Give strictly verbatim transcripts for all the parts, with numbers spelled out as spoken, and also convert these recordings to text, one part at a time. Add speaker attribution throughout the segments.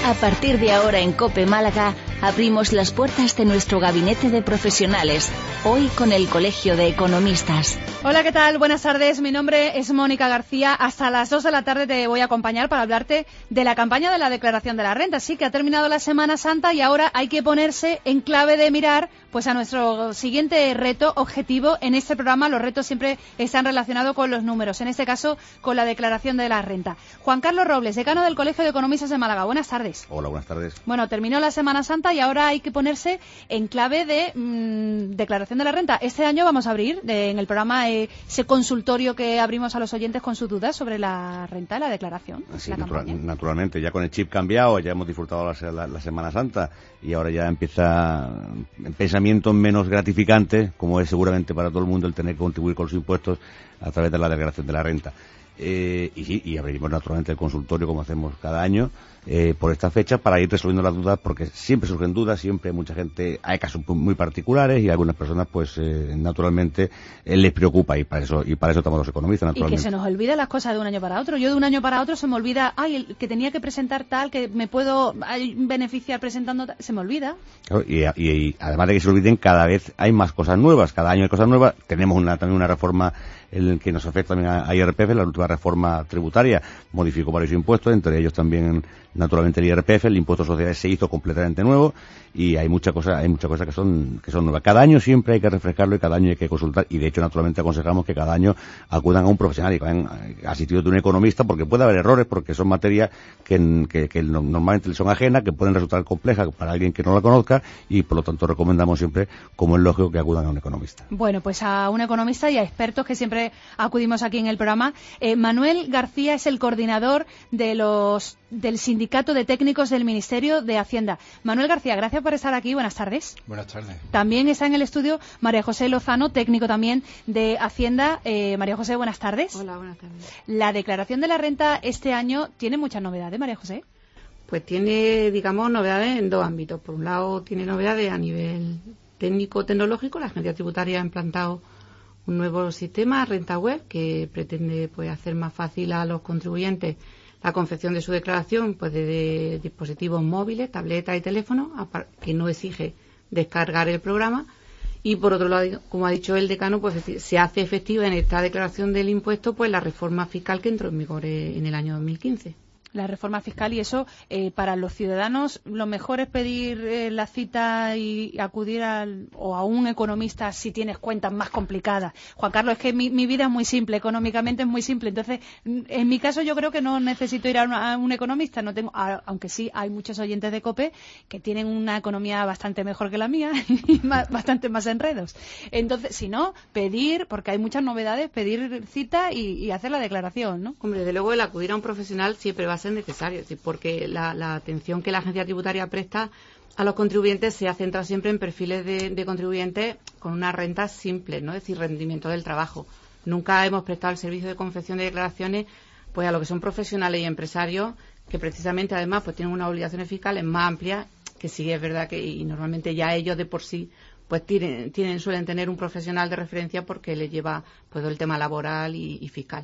Speaker 1: A partir de ahora en COPE Málaga abrimos las puertas de nuestro gabinete de profesionales, hoy con el Colegio de Economistas.
Speaker 2: Hola, ¿qué tal? Buenas tardes, mi nombre es Mónica García. Hasta las dos de la tarde te voy a acompañar para hablarte de la campaña de la declaración de la renta. Sí, que ha terminado la Semana Santa y ahora hay que ponerse en clave de mirar pues a nuestro siguiente reto, objetivo. En este programa los retos siempre están relacionados con los números, en este caso con la declaración de la renta. Juan Carlos Robles, decano del Colegio de Economistas de Málaga. Buenas tardes.
Speaker 3: Hola, buenas tardes.
Speaker 2: Bueno, terminó la Semana Santa y ahora hay que ponerse en clave de mmm, declaración de la renta. Este año vamos a abrir de, en el programa eh, ese consultorio que abrimos a los oyentes con sus dudas sobre la renta, la declaración.
Speaker 3: Sí,
Speaker 2: la
Speaker 3: natura, naturalmente, ya con el chip cambiado, ya hemos disfrutado la, la, la Semana Santa y ahora ya empieza pensamientos menos gratificantes, como es seguramente para todo el mundo el tener que contribuir con los impuestos a través de la declaración de la renta. Eh, y sí, y abriremos naturalmente el consultorio como hacemos cada año eh, por esta fecha para ir resolviendo las dudas, porque siempre surgen dudas, siempre mucha gente, hay casos muy particulares y algunas personas pues eh, naturalmente eh, les preocupa y para eso y para eso estamos los economistas, naturalmente.
Speaker 2: Y que se nos olvida las cosas de un año para otro. Yo de un año para otro se me olvida, ay, el que tenía que presentar tal, que me puedo ay, beneficiar presentando tal, se me olvida.
Speaker 3: Claro, y, y, y además de que se olviden, cada vez hay más cosas nuevas, cada año hay cosas nuevas. Tenemos una, también una reforma el que nos afecta también a, a I R P F, la última reforma tributaria modificó varios impuestos, entre ellos también naturalmente el I R P F, el impuesto de sociedades se hizo completamente nuevo y hay muchas cosas, hay muchas cosas que son que son nuevas. Cada año siempre hay que refrescarlo y cada año hay que consultar y de hecho naturalmente aconsejamos que cada año acudan a un profesional y que vayan asistidos de un economista, porque puede haber errores, porque son materias que, que, que normalmente le son ajenas, que pueden resultar complejas para alguien que no la conozca y por lo tanto recomendamos siempre, como es lógico, que acudan a un economista.
Speaker 2: Bueno, pues a un economista y a expertos que siempre acudimos aquí en el programa. Eh, Manuel García es el coordinador de los del Sindicato de Técnicos del Ministerio de Hacienda. Manuel García, gracias por estar aquí. Buenas tardes.
Speaker 4: Buenas tardes.
Speaker 2: También está en el estudio María José Lozano, técnico también de Hacienda. Eh, María José, buenas tardes.
Speaker 5: Hola, buenas tardes.
Speaker 2: La declaración de la renta este año tiene muchas novedades, María José.
Speaker 5: Pues tiene, digamos, novedades en dos ámbitos. Por un lado, tiene novedades a nivel técnico-tecnológico. La Agencia Tributaria ha implantado un nuevo sistema, Renta Web, que pretende pues hacer más fácil a los contribuyentes la confección de su declaración pues desde dispositivos móviles, tabletas y teléfonos, que no exige descargar el programa. Y por otro lado, como ha dicho el decano, pues se hace efectiva en esta declaración del impuesto pues la reforma fiscal que entró en vigor en el año dos mil quince.
Speaker 2: La reforma fiscal y eso, eh, para los ciudadanos, lo mejor es pedir eh, la cita y acudir al, o a un economista si tienes cuentas más complicadas. Juan Carlos, es que mi, mi vida es muy simple, económicamente es muy simple. Entonces, en mi caso yo creo que no necesito ir a, una, a un economista, no tengo, a, aunque sí hay muchos oyentes de COPE que tienen una economía bastante mejor que la mía y más, bastante más enredos. Entonces, si no, pedir, porque hay muchas novedades, pedir cita y, y hacer la declaración, ¿no?
Speaker 5: Hombre, desde luego el acudir a un profesional siempre va a ser necesario, porque la, la atención que la agencia tributaria presta a los contribuyentes se centra siempre en perfiles de, de contribuyentes con una renta simple, ¿no? Es decir, rendimiento del trabajo. Nunca hemos prestado el servicio de confección de declaraciones pues a lo que son profesionales y empresarios que precisamente además pues tienen unas obligaciones fiscales más amplias, que sí es verdad que y normalmente ya ellos de por sí pues tienen, tienen suelen tener un profesional de referencia porque les lleva pues el tema laboral y, y fiscal.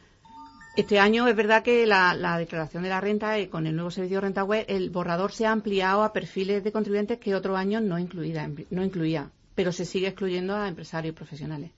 Speaker 5: Este año es verdad que la, la declaración de la renta, eh, con el nuevo servicio de Renta Web, el borrador se ha ampliado a perfiles de contribuyentes que otros años no incluía, no incluía, pero se sigue excluyendo a empresarios y profesionales.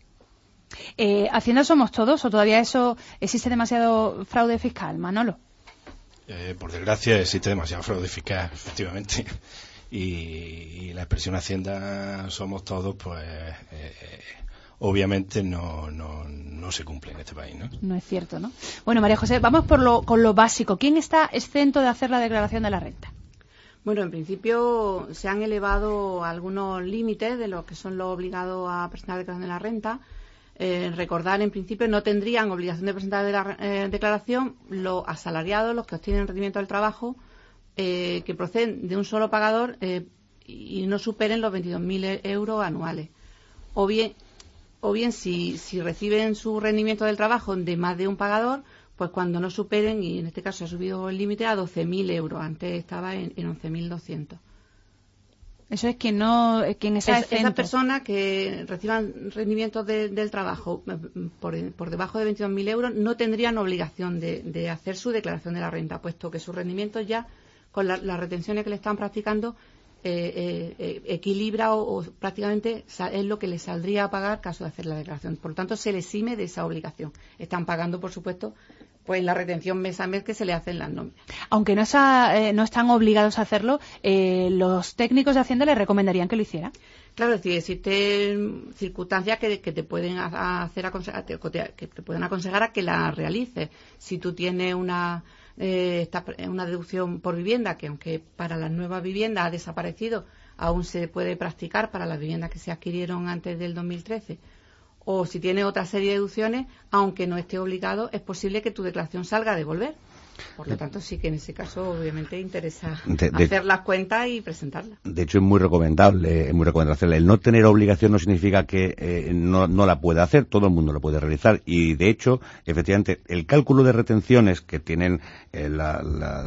Speaker 2: Eh, ¿Hacienda somos todos o todavía eso existe demasiado fraude fiscal, Manolo?
Speaker 4: Eh, por desgracia existe demasiado fraude fiscal, efectivamente. Y, y la expresión Hacienda somos todos, pues... Eh, obviamente no, no, no se cumple en este país, ¿no?
Speaker 2: No es cierto, ¿no? Bueno, María José, vamos por lo, con lo básico. ¿Quién está exento de hacer la declaración de la renta?
Speaker 5: Bueno, en principio se han elevado algunos límites de lo que son los obligados a presentar la declaración de la renta. Eh, recordar, en principio, no tendrían obligación de presentar de la eh, declaración los asalariados, los que obtienen rendimiento del trabajo, eh, que proceden de un solo pagador eh, y no superen los veintidós mil euros anuales. O bien... O bien, si, si reciben su rendimiento del trabajo de más de un pagador, pues cuando no superen, y en este caso ha subido el límite a doce mil euros, antes estaba en, en once mil doscientos.
Speaker 2: Eso es quien no, quien está
Speaker 5: es, esas personas que reciban rendimientos de, del trabajo por, por debajo de veintidós mil euros no tendrían obligación de, de hacer su declaración de la renta, puesto que sus rendimientos ya con la, las retenciones que le están practicando, eh, eh, equilibra o, o prácticamente es lo que le saldría a pagar caso de hacer la declaración. Por lo tanto, se le exime de esa obligación. Están pagando, por supuesto, pues la retención mes a mes que se le hacen las nóminas.
Speaker 2: Aunque no, está, eh, no están obligados a hacerlo, eh, los técnicos de Hacienda le recomendarían que lo hiciera.
Speaker 5: Claro, es decir, existen circunstancias que, que te pueden hacer aconsejar, que te pueden aconsejar a que la realices. Si tú tienes una eh, esta, una deducción por vivienda, que aunque para las nuevas viviendas ha desaparecido, aún se puede practicar para las viviendas que se adquirieron antes del dos mil trece. O si tienes otra serie de deducciones, aunque no esté obligado, es posible que tu declaración salga a devolver. Por lo tanto, sí que en ese caso, obviamente, interesa de, de, hacer las cuentas y presentarlas.
Speaker 3: De hecho, es muy recomendable, es muy recomendable hacerla. El no tener obligación no significa que eh, no, no la pueda hacer, todo el mundo lo puede realizar. Y, de hecho, efectivamente, el cálculo de retenciones que tienen eh, la, la,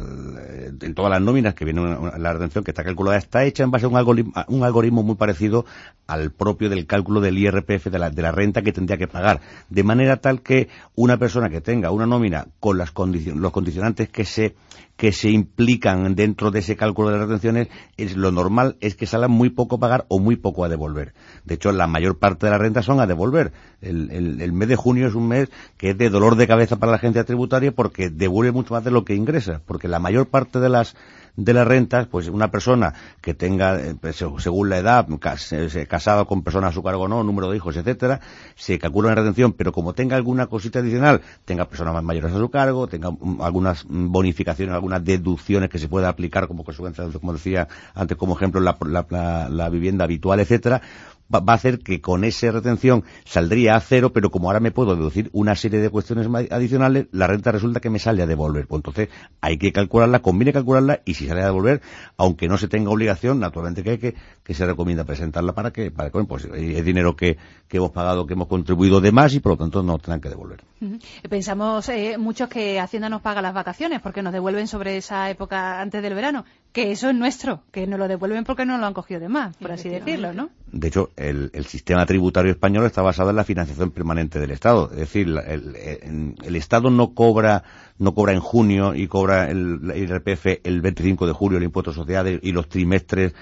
Speaker 3: en todas las nóminas que viene una, una, la retención que está calculada, está hecha en base a un algoritmo, a un algoritmo muy parecido al propio del cálculo del I R P F, de la, de la renta que tendría que pagar. De manera tal que una persona que tenga una nómina con las condiciones, los condiciones que se que se implican dentro de ese cálculo de las retenciones, es lo normal es que salga muy poco a pagar o muy poco a devolver. De hecho, la mayor parte de las rentas son a devolver. El, el, el mes de junio es un mes que es de dolor de cabeza para la agencia tributaria porque devuelve mucho más de lo que ingresa, porque la mayor parte de las de las rentas, pues una persona que tenga, pues, según la edad, casado con personas a su cargo o no, número de hijos, etcétera, se calcula una retención, pero como tenga alguna cosita adicional, tenga personas más mayores a su cargo, tenga um, algunas bonificaciones, algunas deducciones que se pueda aplicar como consecuencia, como decía antes, como ejemplo, la, la, la, la vivienda habitual, etcétera, va a hacer que con esa retención saldría a cero, pero como ahora me puedo deducir una serie de cuestiones adicionales, la renta resulta que me sale a devolver. Pues entonces hay que calcularla, conviene calcularla, y si sale a devolver, aunque no se tenga obligación, naturalmente que hay que, que se recomienda presentarla para que, para que pues, es dinero que, que hemos pagado, que hemos contribuido de más y por lo tanto no tengan que devolver.
Speaker 2: Uh-huh. Pensamos eh, muchos que Hacienda nos paga las vacaciones porque nos devuelven sobre esa época antes del verano, que eso es nuestro, que nos lo devuelven porque no lo han cogido de más, por así decirlo, ¿no?
Speaker 3: De hecho, el, el sistema tributario español está basado en la financiación permanente del Estado. Es decir, el, el, el Estado no cobra no cobra en junio y cobra el, el I R P F el veinticinco de julio, el impuesto de sociedades y los trimestres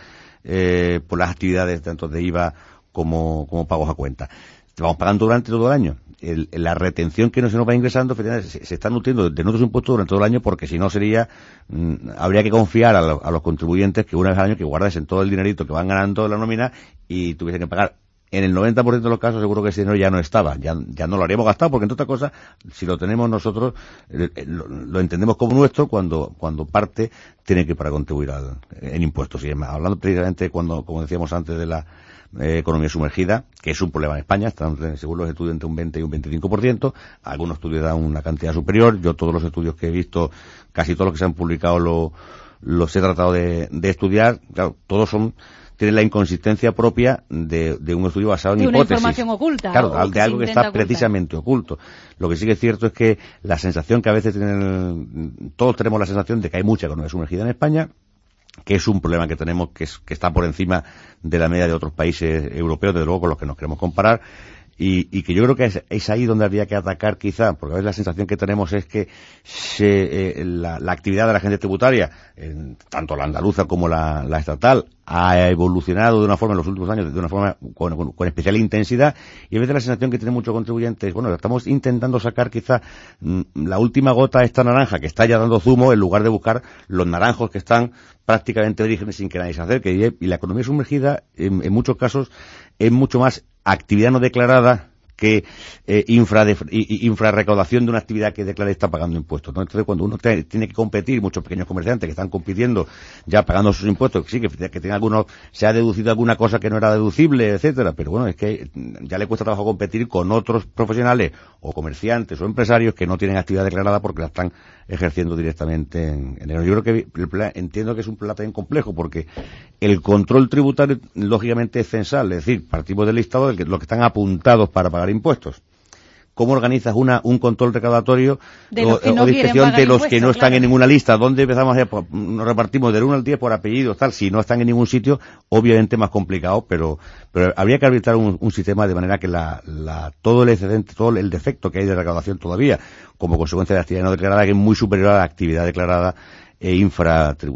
Speaker 3: eh, por las actividades tanto de I V A como, como pagos a cuenta. Vamos pagando durante todo el año. El, la retención que no se nos va ingresando se, se está nutriendo de nuestros impuestos durante todo el año, porque si no sería, mmm, habría que confiar a, lo, a los contribuyentes que una vez al año que guardasen todo el dinerito que van ganando de la nómina y tuviesen que pagar. En el noventa por ciento de los casos seguro que ese dinero ya no estaba, ya, ya no lo habríamos gastado, porque entre otras cosas, si lo tenemos nosotros, eh, lo, lo entendemos como nuestro cuando cuando parte tiene que ir para contribuir al, en impuestos y demás. Hablando precisamente cuando, como decíamos antes, de la eh, economía sumergida, que es un problema en España, están según los estudios entre un veinte y un veinticinco por ciento, algunos estudios dan una cantidad superior, yo todos los estudios que he visto, casi todos los que se han publicado lo, los he tratado de, de estudiar, claro, todos son tiene la inconsistencia propia de, de un estudio basado en
Speaker 2: de
Speaker 3: hipótesis.
Speaker 2: De una información oculta.
Speaker 3: Claro, de
Speaker 2: que
Speaker 3: algo que está
Speaker 2: ocultar.
Speaker 3: precisamente oculto. Lo que sí que es cierto es que la sensación que a veces tienen, todos tenemos la sensación de que hay mucha economía sumergida en España, que es un problema que tenemos, que, es, que está por encima de la media de otros países europeos, desde luego con los que nos queremos comparar, y, y que yo creo que es, es ahí donde habría que atacar quizá, porque a veces la sensación que tenemos es que se, eh, la, la actividad de la agencia tributaria, eh, tanto la andaluza como la, la estatal, ha evolucionado de una forma en los últimos años, de una forma con, con, con especial intensidad, y a veces la sensación que tienen muchos contribuyentes, bueno, estamos intentando sacar quizá mm, la última gota de esta naranja que está ya dando zumo, en lugar de buscar los naranjos que están prácticamente vírgenes sin que nadie se acerque, y, y la economía sumergida, en, en muchos casos, es mucho más actividad no declarada que eh, infra de, infrarrecaudación de una actividad que declara está pagando impuestos, ¿no? Entonces, cuando uno te, tiene que competir, muchos pequeños comerciantes que están compitiendo ya pagando sus impuestos, que sí, que, que tiene algunos, se ha deducido alguna cosa que no era deducible, etcétera, pero bueno, es que ya le cuesta trabajo competir con otros profesionales o comerciantes o empresarios que no tienen actividad declarada porque la están ejerciendo directamente en, en el... Yo creo que el plan, entiendo que es un plan también complejo, porque el control tributario lógicamente es censal, es decir, partimos del listado de los que están apuntados para pagar impuestos. ¿Cómo organizas una un control recaudatorio
Speaker 2: de los que
Speaker 3: o,
Speaker 2: no
Speaker 3: o de inspección de los que no están
Speaker 2: claro.
Speaker 3: en ninguna lista? ¿Dónde empezamos a hacer? Nos repartimos del uno al diez por apellidos, tal. Si no están en ningún sitio, obviamente más complicado, pero pero habría que arbitrar un, un sistema de manera que la, la todo el excedente, todo el defecto que hay de recaudación todavía, como consecuencia de la actividad no declarada, que es muy superior a la actividad declarada e infratributada.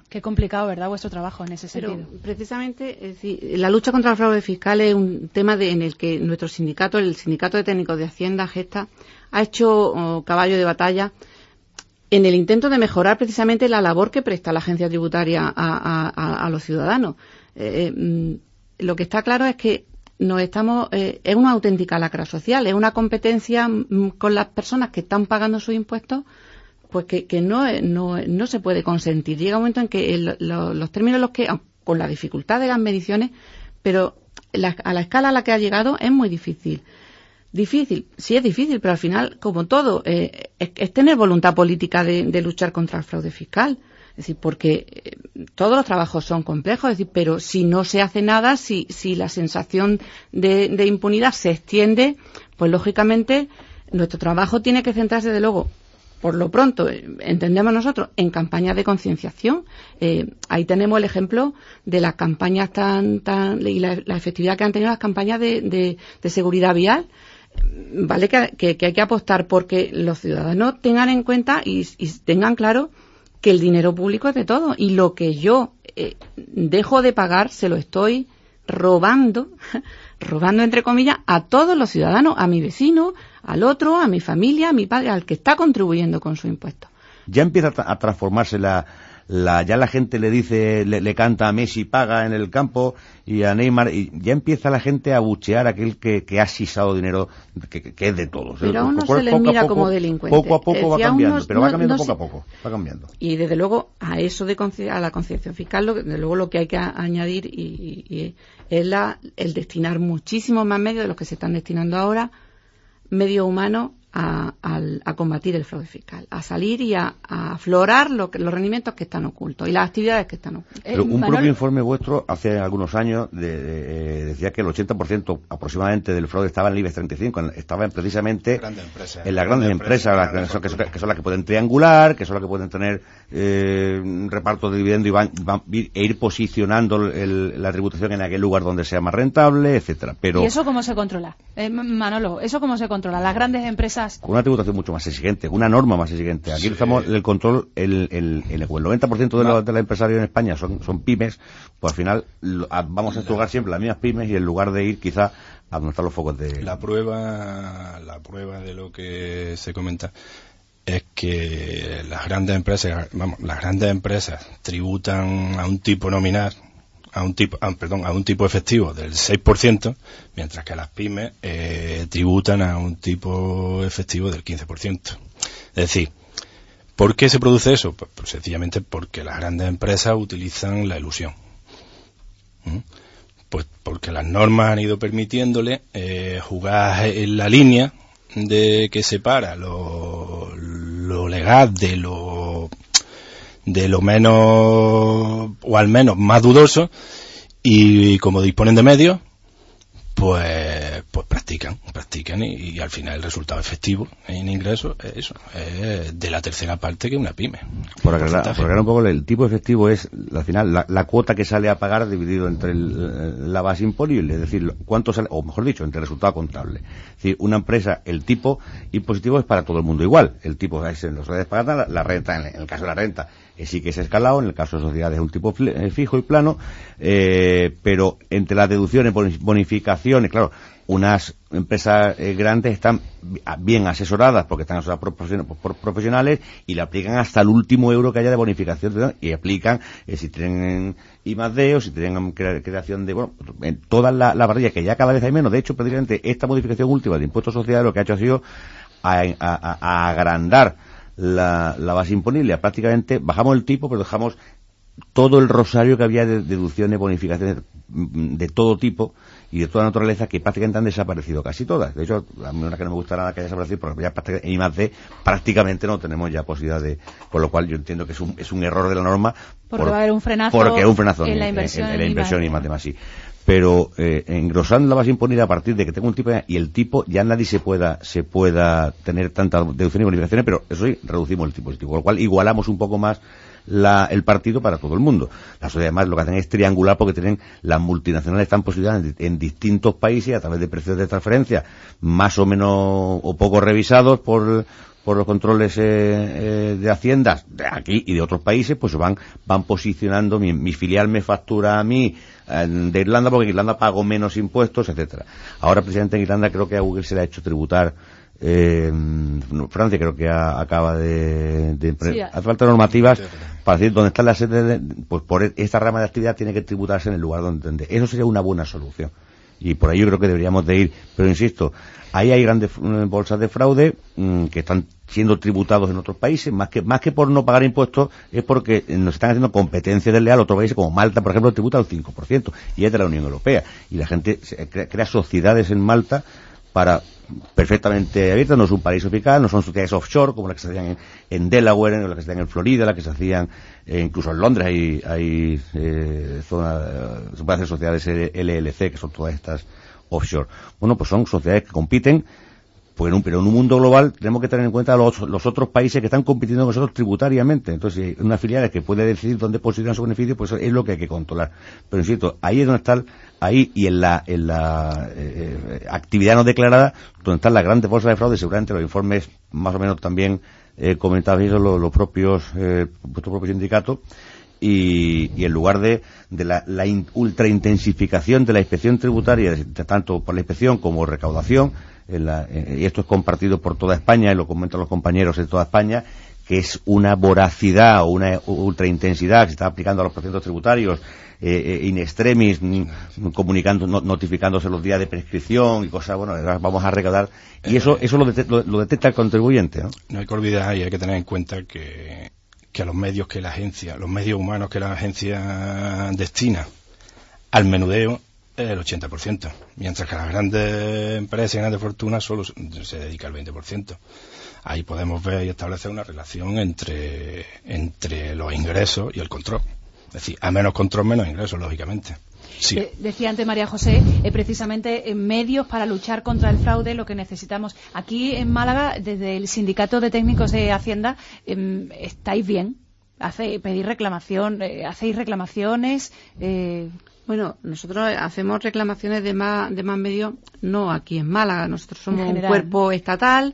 Speaker 2: Qué complicado, ¿verdad?, vuestro trabajo en ese
Speaker 5: Pero,
Speaker 2: sentido.
Speaker 5: precisamente, es decir, la lucha contra el fraude fiscal es un tema de, en el que nuestro sindicato, el Sindicato de Técnicos de Hacienda, Gesta, ha hecho oh, caballo de batalla en el intento de mejorar precisamente la labor que presta la agencia tributaria a, a, a, a los ciudadanos. Eh, eh, lo que está claro es que nos estamos, eh, es una auténtica lacra social, es una competencia mm, con las personas que están pagando sus impuestos, pues que, que no, no, no se puede consentir. Llega un momento en que el, lo, los términos en los que, con la dificultad de las mediciones, pero la, a la escala a la que ha llegado es muy difícil. Difícil, sí es difícil, pero al final, como todo, eh, es, es tener voluntad política de, de luchar contra el fraude fiscal. Es decir, porque eh, todos los trabajos son complejos, es decir, pero si no se hace nada, si, si la sensación de, de impunidad se extiende, pues lógicamente nuestro trabajo tiene que centrarse, de luego, por lo pronto, entendemos nosotros, en campañas de concienciación. Eh, ahí tenemos el ejemplo de las campañas tan, tan y la, la efectividad que han tenido las campañas de, de, de seguridad vial. Vale, que, que, que hay que apostar porque los ciudadanos tengan en cuenta y, y tengan claro que el dinero público es de todo y lo que yo eh, dejo de pagar se lo estoy robando, robando entre comillas, a todos los ciudadanos, a mi vecino, al otro, a mi familia, a mi padre, al que está contribuyendo con su impuesto.
Speaker 3: Ya empieza a transformarse la, la ya la gente le dice, le, le canta a Messi paga en el campo y a Neymar, y ya empieza la gente a buchear a aquel que, que ha sisado dinero que, que, que es de todos.
Speaker 5: Pero aún no
Speaker 3: poco,
Speaker 5: se les
Speaker 3: poco
Speaker 5: mira
Speaker 3: poco,
Speaker 5: como delincuente.
Speaker 3: Poco a poco va cambiando, no, pero va cambiando no, no poco
Speaker 5: se...
Speaker 3: a poco, va cambiando.
Speaker 5: Y desde luego a eso de a la concienciación fiscal, lo, desde luego lo que hay que a, añadir y, y, y es la, el destinar muchísimos más medios de los que se están destinando ahora, medios humanos, A, a, a combatir el fraude fiscal, a salir y a, a aflorar lo que, los rendimientos que están ocultos y las actividades que están ocultas.
Speaker 3: Pero un
Speaker 2: eh,
Speaker 3: propio informe vuestro hace algunos años de, de, decía que el ochenta por ciento aproximadamente del fraude estaba en el IBEX treinta y cinco, estaba en precisamente
Speaker 4: grandes empresas,
Speaker 3: en las grandes, grandes empresas, empresas las, que, son, que son las que pueden triangular, que son las que pueden tener eh, reparto de dividendos y van, van, e ir posicionando el, la tributación en aquel lugar donde sea más rentable, etcétera. Pero
Speaker 2: ¿y eso cómo se controla? Eh, Manolo, ¿eso cómo se controla? Las grandes empresas
Speaker 3: con una tributación mucho más exigente, una norma más exigente. Aquí sí. Estamos el control, el, el, el, el noventa por ciento de los de la empresarios en España son, son pymes, pues al final lo, a, vamos a entregar siempre las mismas pymes y en lugar de ir quizá a donde están los focos de...
Speaker 4: La prueba, la prueba de lo que se comenta es que las grandes empresas, vamos, las grandes empresas tributan a un tipo nominal, a un tipo, a, perdón, a un tipo efectivo del seis por ciento, mientras que las pymes eh, tributan a un tipo efectivo del quince por ciento. Es decir, ¿por qué se produce eso? Pues, pues sencillamente porque las grandes empresas utilizan la ilusión. ¿Mm? Pues porque las normas han ido permitiéndole eh, jugar en la línea de que separa lo, lo legal de lo de lo menos, o al menos más dudoso, y como disponen de medios, pues pues practican, practican y, y al final el resultado efectivo en ingresos es eso, es de la tercera parte que una pyme.
Speaker 3: Por aclarar, por aclarar un poco, el tipo efectivo es al final la, la cuota que sale a pagar dividido entre el, la base imponible, es decir, cuánto sale, o mejor dicho, entre el resultado contable. Es decir, una empresa, el tipo impositivo es para todo el mundo igual. El tipo es en las sociedades pagadas, la, la renta, en el caso de la renta, eh, sí que es escalado, en el caso de sociedades es un tipo eh, fijo y plano, eh, pero entre las deducciones, bonificaciones, claro, unas empresas eh, grandes están bien asesoradas porque están asesoradas por, por profesionales y le aplican hasta el último euro que haya de bonificación y aplican eh, si tienen I más D o si tienen cre creación de, bueno, en todas las la barrillas que ya cada vez hay menos. De hecho, precisamente esta modificación última de impuestos sociales lo que ha hecho ha sido a, a, a, a agrandar la, la base imponible. Prácticamente bajamos el tipo, pero dejamos todo el rosario que había de deducciones, bonificaciones de todo tipo y de toda naturaleza que prácticamente han desaparecido casi todas. De hecho, a mí una que no me gusta nada que haya desaparecido, porque ya en I más D prácticamente no tenemos ya posibilidad de... Con lo cual yo entiendo que es un, es un error de la norma.
Speaker 2: Porque por, va a haber un frenazo,
Speaker 3: porque un frenazo
Speaker 2: en, en la inversión
Speaker 3: en, en, en la inversión I más D más sí. Pero eh, engrosando la base imponida a partir de que tenga un tipo y el tipo ya nadie se pueda se pueda tener tanta deducciones y bonificaciones, pero eso sí, reducimos el tipo, con lo cual igualamos un poco más La, el partido para todo el mundo. Las sociedades además lo que hacen es triangular porque tienen las multinacionales están posicionadas en, en distintos países a través de precios de transferencia más o menos o poco revisados por por los controles eh, eh, de Hacienda de aquí y de otros países, pues van van posicionando, mi, mi filial me factura a mí eh, de Irlanda porque en Irlanda pago menos impuestos, etcétera. Ahora, precisamente en Irlanda creo que a Google se le ha hecho tributar, eh, Francia creo que a, acaba de, de sí, hace falta normativas para decir dónde está la sede, de, pues por esta rama de actividad tiene que tributarse en el lugar donde, eso sería una buena solución. Y por ahí yo creo que deberíamos de ir, pero insisto, ahí hay grandes bolsas de fraude mmm, que están siendo tributados en otros países, más que más que por no pagar impuestos, es porque nos están haciendo competencia desleal. Otros países como Malta, por ejemplo, tributa al cinco por ciento y es de la Unión Europea. Y la gente se crea, crea sociedades en Malta para perfectamente abiertas, no es un paraíso fiscal, no son sociedades offshore como las que se hacían en, en Delaware, en las que se hacían en Florida, las que se hacían eh, incluso en Londres hay, hay eh, zona, eh, se pueden hacer sociedades L L C, que son todas estas offshore. Bueno, pues son sociedades que compiten, pues en un, pero en un mundo global tenemos que tener en cuenta los, los otros países que están compitiendo con nosotros tributariamente. Entonces, si una filial que puede decidir dónde posicionar su beneficio, pues es lo que hay que controlar. Pero insisto, ahí es donde está el, ahí y en la, en la eh, actividad no declarada, donde están las grandes bolsas de fraude, seguramente los informes más o menos también eh, comentados ellos, los, los propios, eh, vuestro propio sindicato, y, y en lugar de, de la, la in, ultraintensificación de la inspección tributaria, de, de, tanto por la inspección como recaudación, en la, eh, y esto es compartido por toda España, y lo comentan los compañeros de toda España, que es una voracidad o una ultraintensidad que se está aplicando a los procedimientos tributarios, eh, eh, in extremis, comunicando, no, notificándose los días de prescripción y cosas, bueno, vamos a recaudar, y eso eso lo, det lo, lo detecta el contribuyente, ¿no? No
Speaker 4: hay que olvidar y hay que tener en cuenta que, que a los medios que la agencia, los medios humanos que la agencia destina al menudeo, el ochenta por ciento, mientras que las grandes empresas y grandes fortunas solo se dedica el veinte por ciento. Ahí podemos ver y establecer una relación entre, entre los ingresos y el control. Es decir, a menos control, menos ingresos, lógicamente. Sí.
Speaker 2: De, decía antes María José, eh, precisamente en medios para luchar contra el fraude, lo que necesitamos. Aquí en Málaga, desde el Sindicato de Técnicos de Hacienda, eh, estáis bien. Hace, pedís reclamación, eh, hacéis reclamaciones. Eh,
Speaker 5: Bueno, nosotros hacemos reclamaciones de más, de más medios, no aquí en Málaga. Nosotros somos un cuerpo estatal,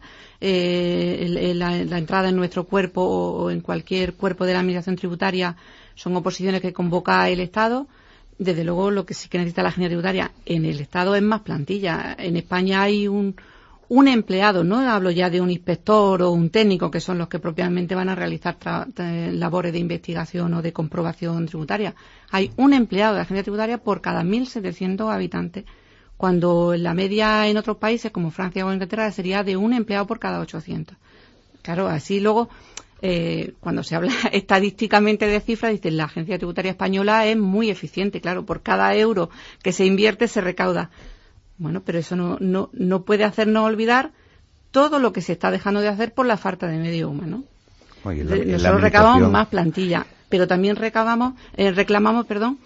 Speaker 5: eh, la, la entrada en nuestro cuerpo o en cualquier cuerpo de la administración tributaria son oposiciones que convoca el Estado. Desde luego, lo que sí que necesita la agencia tributaria en el Estado es más plantilla. En España hay un, un empleado, no hablo ya de un inspector o un técnico, que son los que propiamente van a realizar labores de investigación o de comprobación tributaria. Hay un empleado de la agencia tributaria por cada mil setecientos habitantes, cuando la media en otros países como Francia o Inglaterra sería de un empleado por cada ochocientos. Claro, así luego, eh, cuando se habla estadísticamente de cifras, dicen la agencia tributaria española es muy eficiente. Claro, por cada euro que se invierte se recauda. Bueno, pero eso no, no, no puede hacernos olvidar todo lo que se está dejando de hacer por la falta de medio humano. Oye, la, Nosotros la recabamos más plantilla, pero también recabamos, eh, reclamamos, perdón,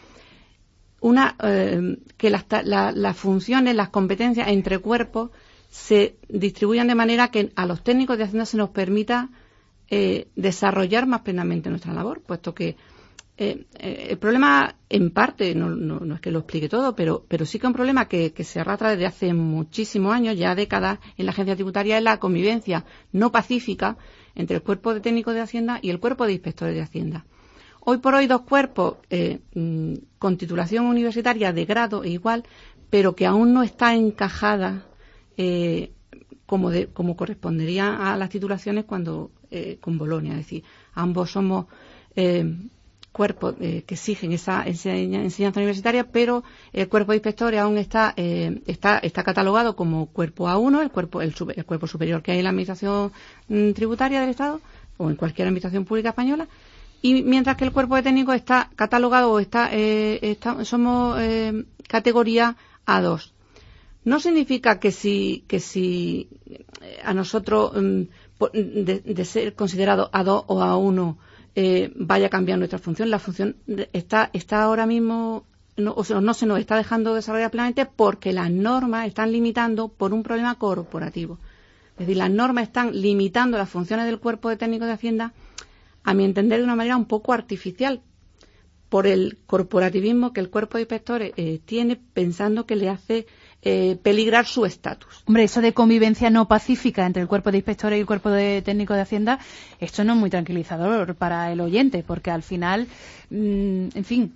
Speaker 5: una eh, que las, la, las funciones, las competencias entre cuerpos se distribuyan de manera que a los técnicos de Hacienda se nos permita eh, desarrollar más plenamente nuestra labor, puesto que Eh, eh, el problema, en parte, no, no, no es que lo explique todo, pero, pero sí que un problema que, que se arrastra desde hace muchísimos años, ya décadas, en la agencia tributaria, es la convivencia no pacífica entre el cuerpo de técnicos de Hacienda y el cuerpo de inspectores de Hacienda. Hoy por hoy, dos cuerpos eh, con titulación universitaria de grado e igual, pero que aún no está encajada eh, como, de, como correspondería a las titulaciones cuando eh, con Bolonia. Es decir, ambos somos Eh, cuerpos eh, que exigen esa, esa enseñanza universitaria, pero el cuerpo de inspectores aún está, eh, está, está catalogado como cuerpo A uno, el cuerpo, el, el cuerpo superior que hay en la administración mm, tributaria del Estado o en cualquier administración pública española, y mientras que el cuerpo de técnicos está catalogado o está, eh, está somos eh, categoría A dos. No significa que si, que si a nosotros mm, de, de ser considerado A dos o A uno Eh, vaya a cambiar nuestra función. La función está, está ahora mismo, no, o sea, no se nos está dejando desarrollar plenamente porque las normas están limitando por un problema corporativo. Es decir, las normas están limitando las funciones del cuerpo de técnicos de Hacienda, a mi entender, de una manera un poco artificial, por el corporativismo que el cuerpo de inspectores eh, tiene, pensando que le hace eh, peligrar su estatus.
Speaker 2: Hombre, eso de convivencia no pacífica entre el cuerpo de inspectores y el cuerpo de técnico de Hacienda, esto no es muy tranquilizador para el oyente, porque al final, mmm, en fin,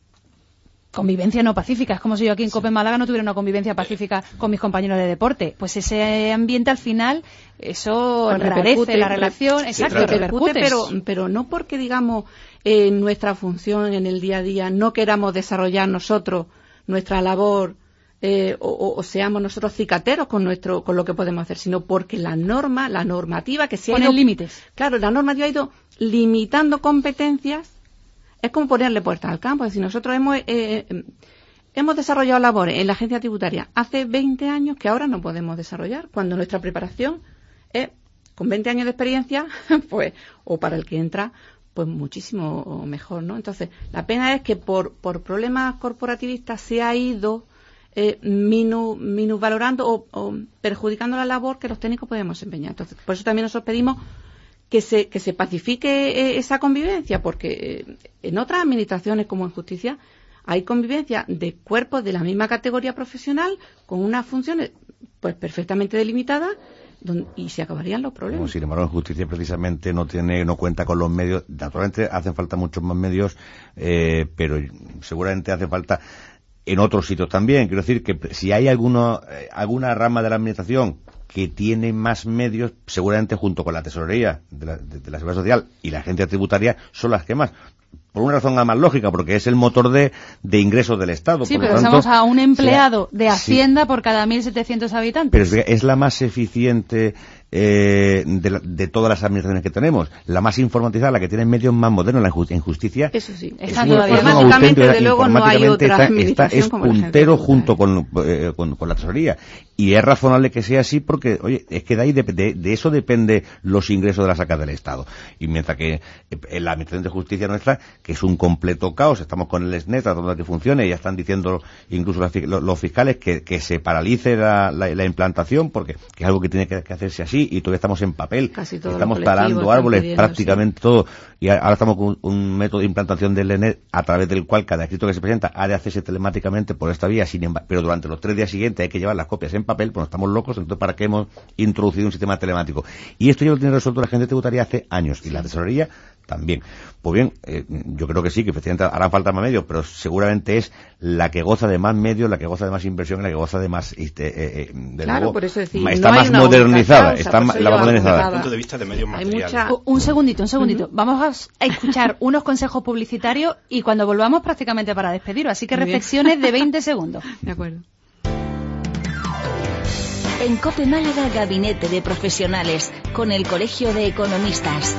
Speaker 2: convivencia no pacífica. Es como si yo aquí en sí. COPE Málaga no tuviera una convivencia pacífica con mis compañeros de deporte. Pues ese ambiente al final, eso pues enrarece la relación. Exacto,
Speaker 5: repercute, pero, pero no porque, digamos, en eh, nuestra función en el día a día no queramos desarrollar nosotros nuestra labor eh, o, o seamos nosotros cicateros con nuestro con lo que podemos hacer, sino porque la norma, la normativa que se ha ido...
Speaker 2: límites.
Speaker 5: Claro, la normativa ha ido limitando competencias. Es como ponerle puertas al campo. Es decir, nosotros hemos eh, hemos desarrollado labores en la agencia tributaria hace veinte años que ahora no podemos desarrollar, cuando nuestra preparación es, con veinte años de experiencia, pues, o para el que entra, pues muchísimo mejor, ¿no? Entonces, la pena es que por, por problemas corporativistas se ha ido eh, minu, minusvalorando o, o perjudicando la labor que los técnicos podemos desempeñar. Entonces, por eso también nosotros pedimos que se, que se pacifique eh, esa convivencia, porque eh, en otras administraciones como en justicia hay convivencia de cuerpos de la misma categoría profesional con unas funciones pues perfectamente delimitadas donde, y se acabarían los problemas.
Speaker 3: Bueno, sin embargo, en justicia precisamente no tiene, no cuenta con los medios. Naturalmente hacen falta muchos más medios, eh, pero seguramente hace falta en otros sitios también. Quiero decir que si hay alguno, eh, alguna rama de la administración que tiene más medios, seguramente junto con la tesorería de la, de, de la Seguridad Social y la agencia tributaria son las que más. Por una razón más lógica, porque es el motor de, de ingresos del Estado.
Speaker 2: Sí,
Speaker 3: por
Speaker 2: pero
Speaker 3: lo tanto,
Speaker 2: estamos a un empleado
Speaker 3: sea,
Speaker 2: de Hacienda
Speaker 3: sí.
Speaker 2: por cada mil setecientos habitantes.
Speaker 3: Pero es, es la más eficiente eh, de, la, de todas las administraciones que tenemos. La más informatizada, la que tiene medios más modernos la en justicia.
Speaker 5: Eso sí.
Speaker 2: Está
Speaker 3: muy,
Speaker 2: todavía.
Speaker 5: Informáticamente, desde luego, no hay otra
Speaker 3: está, es puntero junto con, eh, con, con la tesorería. Y es razonable que sea así porque, oye, es que de ahí de, de, de eso depende los ingresos de la saca del Estado. Y mientras que en la administración de justicia nuestra, que es un completo caos, estamos con el SNET tratando de que funcione, y ya están diciendo incluso las, los, los fiscales que, que se paralice la, la, la implantación, porque que es algo que tiene que, que hacerse así, y todavía estamos en papel, estamos talando árboles, pidiendo, prácticamente sí. todo, y ahora estamos con un, un método de implantación del SNET a través del cual cada escrito que se presenta ha de hacerse telemáticamente por esta vía, sin embargo, pero durante los tres días siguientes hay que llevar las copias en papel, pues no estamos locos, entonces ¿para qué hemos introducido un sistema telemático? Y esto ya lo tiene resuelto la agencia tributaria hace años, y sí. la tesorería también. Pues bien, eh, yo creo que sí, que efectivamente harán falta más medios, pero seguramente es la que goza de más medios, la que goza de más inversión, la que goza de más, este, eh, eh, de
Speaker 5: claro,
Speaker 3: nuevo,
Speaker 5: por eso decir,
Speaker 3: está
Speaker 5: no
Speaker 3: más modernizada,
Speaker 5: causa,
Speaker 3: está más, la más modernizada.
Speaker 4: Desde el punto de vista de medios materiales.
Speaker 5: Mucha...
Speaker 2: Un segundito, un segundito. Uh-huh. Vamos a escuchar unos consejos publicitarios y cuando volvamos prácticamente para despedirlo, así que muy reflexiones bien. De veinte segundos.
Speaker 5: De acuerdo.
Speaker 1: En COPE Málaga, Gabinete de Profesionales, con el Colegio de Economistas.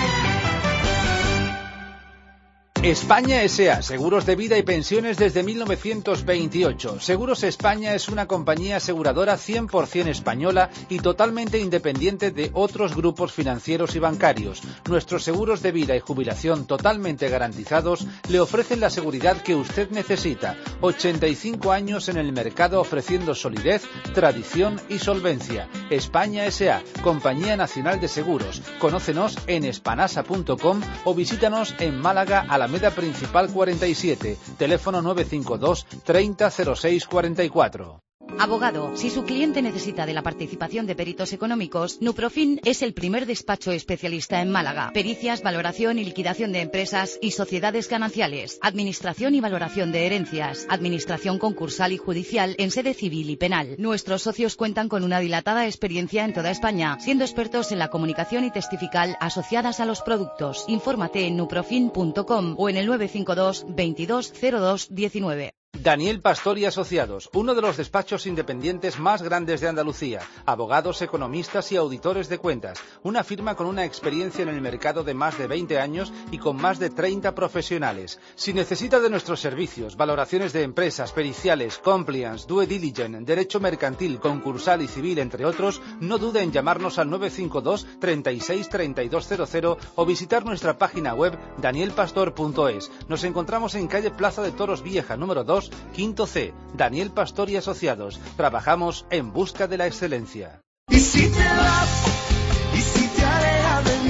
Speaker 6: España S A, seguros de vida y pensiones desde mil novecientos veintiocho. Seguros España es una compañía aseguradora cien por ciento española y totalmente independiente de otros grupos financieros y bancarios. Nuestros seguros de vida y jubilación totalmente garantizados le ofrecen la seguridad que usted necesita. ochenta y cinco años en el mercado ofreciendo solidez, tradición y solvencia. España S A, Compañía Nacional de Seguros. Conócenos en espanasa punto com o visítanos en Málaga a la Alameda Principal cuarenta y siete, teléfono nueve cinco dos, treinta, cero seis, cuarenta y cuatro.
Speaker 7: Abogado, si su cliente necesita de la participación de peritos económicos, Nuprofin es el primer despacho especialista en Málaga. Pericias, valoración y liquidación de empresas y sociedades gananciales, administración y valoración de herencias, administración concursal y judicial en sede civil y penal. Nuestros socios cuentan con una dilatada experiencia en toda España, siendo expertos en la comunicación y testifical asociadas a los productos. Infórmate en nuprofin punto com o en el nueve cinco dos, veintidós, cero dos, diecinueve.
Speaker 6: Daniel Pastor y Asociados, uno de los despachos independientes más grandes de Andalucía, abogados, economistas y auditores de cuentas, una firma con una experiencia en el mercado de más de veinte años y con más de treinta profesionales. Si necesita de nuestros servicios, valoraciones de empresas, periciales, compliance, due diligence, derecho mercantil, concursal y civil, entre otros, no dude en llamarnos al nueve cinco dos, treinta y seis, treinta y dos cero cero o visitar nuestra página web daniel pastor punto es. Nos encontramos en calle Plaza de Toros Vieja, número dos, quinto C, Daniel Pastor y Asociados. Trabajamos en busca de la excelencia.
Speaker 8: Y si te vas, y si te alejas de mí,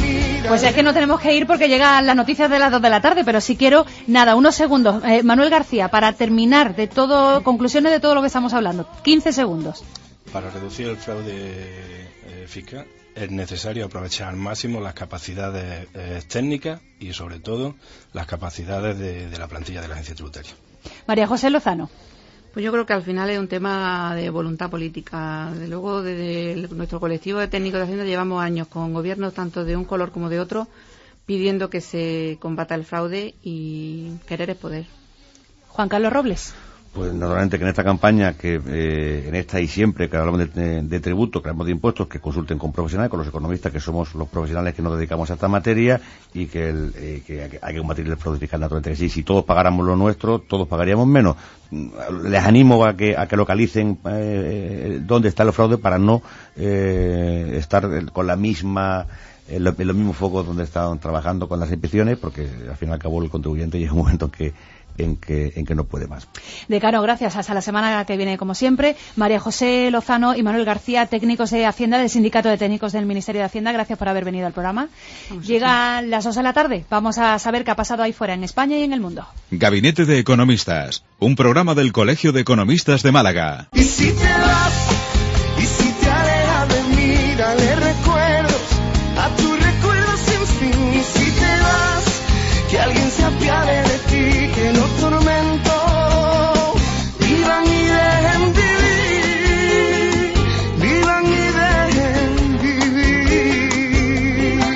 Speaker 2: Pues es que no tenemos que ir porque llegan las noticias de las dos de la tarde, pero si quiero, nada, unos segundos. Eh, Manuel García, para terminar de todo, conclusiones de todo lo que estamos hablando. quince segundos.
Speaker 4: Para reducir el fraude eh, fiscal es necesario aprovechar al máximo las capacidades eh, técnicas y, sobre todo, las capacidades de, de la plantilla de la agencia tributaria.
Speaker 2: María José Lozano.
Speaker 5: Pues yo creo que al final es un tema de voluntad política. Desde luego, desde nuestro colectivo de técnicos de Hacienda llevamos años con gobiernos tanto de un color como de otro pidiendo que se combata el fraude, y querer es poder.
Speaker 2: Juan Carlos Robles.
Speaker 3: Pues naturalmente que en esta campaña, que eh, en esta y siempre que hablamos de, de, de tributo, que hablamos de impuestos, que consulten con profesionales, con los economistas, que somos los profesionales que nos dedicamos a esta materia, y que, el, eh, que hay que combatir el fraude fiscal. Naturalmente que sí, si todos pagáramos lo nuestro, todos pagaríamos menos. Les animo a que, a que localicen eh, dónde está el fraude para no eh, estar con la misma... en los mismos focos donde están trabajando con las inspecciones, porque al fin y al cabo el contribuyente llega un momento que en que en que no puede más.
Speaker 2: Decano, gracias. Hasta la semana que viene, como siempre. María José Lozano y Manuel García, técnicos de Hacienda del Sindicato de Técnicos del Ministerio de Hacienda, gracias por haber venido al programa. Vamos. Llegan las dos de la tarde. Vamos a saber qué ha pasado ahí fuera, en España y en el mundo.
Speaker 8: Gabinete de Economistas, un programa del Colegio de Economistas de Málaga.
Speaker 9: Y si te vas, y si te alejas de mí, dale recuerdos a tus recuerdos sin fin. Y si te vas, que alguien se apiade de ti, que los tormentos vivan y dejen vivir, vivan y dejen vivir.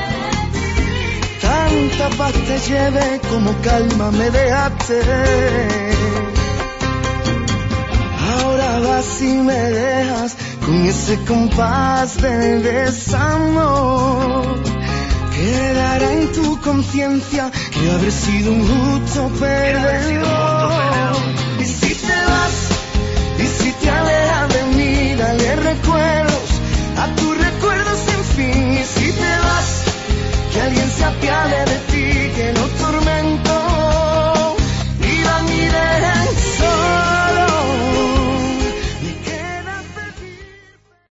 Speaker 9: Tanta paz te lleve como calma me dejaste. Ahora vas y me dejas con ese compás de desamor. Quedará en tu conciencia que habré sido un justo perdedor. Y si te vas, y si te alejas de mí, dale recuerdos a tus recuerdos sin fin. Y si te vas, que alguien se apiade